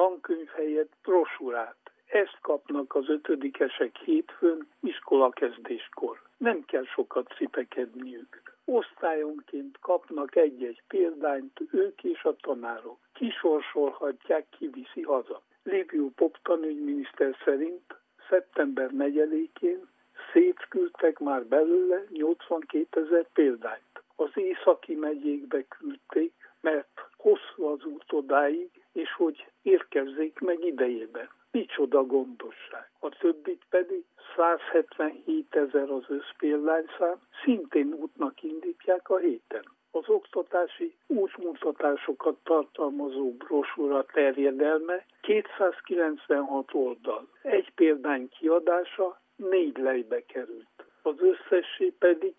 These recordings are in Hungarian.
tankönyv helyett brosúrát. Ezt kapnak az ötödikesek hétfőn iskolakezdéskor. Nem kell sokat cipekedniük. Osztályonként kapnak egy-egy példányt ők és a tanárok. Kisorsolhatják, ki viszi haza. Liviu Pop tanügyminiszter szerint szeptember 4-én szétküldtek már belőle 82 000 példányt. Az északi megyékbe küldték, mert hosszú az út odáig, és hogy érkezzék meg idejében. Micsoda gondosság. A többit pedig 177 000 az összpéldányszám, szintén útnak indítják a héten. Az oktatási útmutatásokat tartalmazó brosúra terjedelme 296 oldal. Egy példány kiadása 4 lejbe került. Az összessé pedig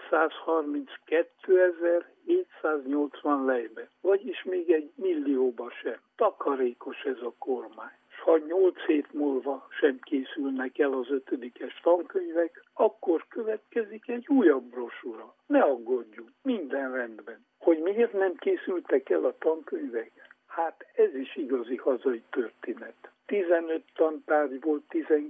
732.780 lejbe, vagyis még 1 millióba sem. Takarékos ez a kormány. S ha 8 hét múlva sem készülnek el az ötödikes tankönyvek, akkor következik egy újabb brosúra. Ne aggódjunk, minden rendben. Hogy miért nem készültek el a tankönyvek? Hát ez is igazi hazai történet. 15 tantárgy volt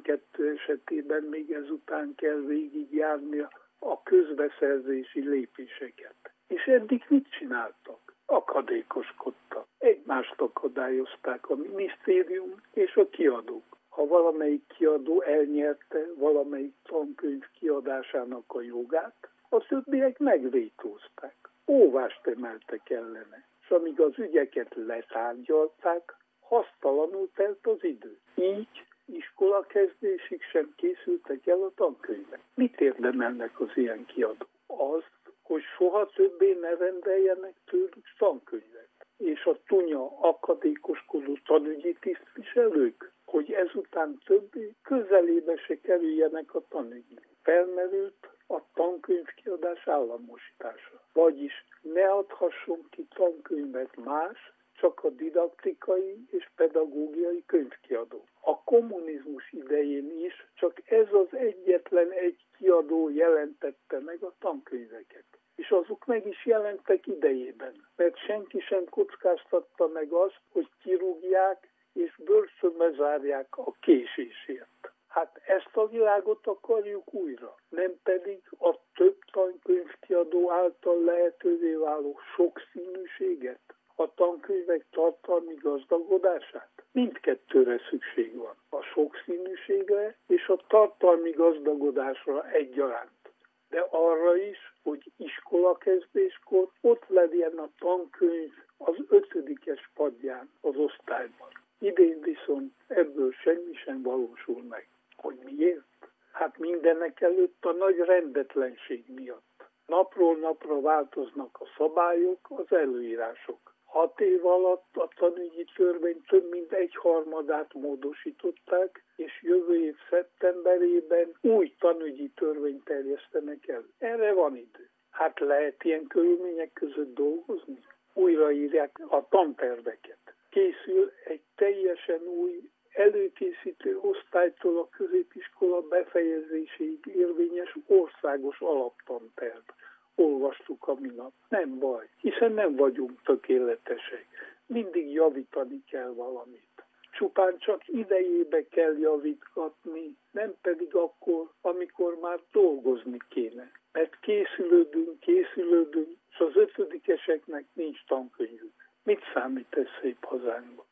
12 esetében, még ezután kell végigjárni a közbeszerzési lépéseket. És eddig mit csináltak? Akadékoskodtak. Egymást akadályozták a minisztérium és a kiadók. Ha valamelyik kiadó elnyerte valamelyik tankönyv kiadásának a jogát, a többiek megvétózták. Óvást emeltek ellene. És amíg az ügyeket letárgyalták, hasztalanul telt az idő. Így iskolakezdésig sem készültek el a tankönyvek. Mit érdemelnek az ilyen kiadók? Azt, hogy soha többé ne rendeljenek tőlük tankönyvet. És a tunya akadékoskodó tanügyi tisztviselők, hogy ezután többé közelébe se kerüljenek a tanügynek. Felmerült a tankönyvkiadás államosítása. Vagyis ne adhasson ki tankönyvet más, csak a didaktikai és pedagógiai könyvkiadó. A kommunizmus idején is csak ez az egyetlen egy kiadó jelentette meg a tankönyveket. És azok meg is jelentek idejében, mert senki sem kockáztatta meg azt, hogy kirúgják és börtönbe zárják a késésért. Hát ezt a világot akarjuk újra, nem pedig a több tankönyvkiadó által lehetővé váló sokszínűséget, a tankönyvek tartalmi gazdagodását. Mindkettőre szükség van, a sokszínűségre és a tartalmi gazdagodásra egyaránt. De arra is, hogy iskolakezdéskor ott legyen a tankönyv az 5-es padján az osztályban. Idén viszont ebből semmi sem valósul meg. Hogy miért? Hát mindenek előtt a nagy rendetlenség miatt. Napról napra változnak a szabályok, az előírások. 6 év alatt a tanügyi törvény több mint 1/3 módosították, és jövő év szeptemberében új tanügyi törvényt terjesztenek el. Erre van idő. Hát lehet ilyen körülmények között dolgozni? Újraírják a tanterveket. Készül egy teljesen új előkészítő osztálytól a középiskola befejezéséig érvényes országos alaptanterv. Olvastuk a minap. Nem baj, hiszen nem vagyunk tökéletesek. Mindig javítani kell valamit. Csupán csak idejébe kell javítgatni, nem pedig akkor, amikor már dolgozni kéne. Mert készülődünk, és az 5-eseknek nincs tankönyvük. Mit számít ez szép hazánkban?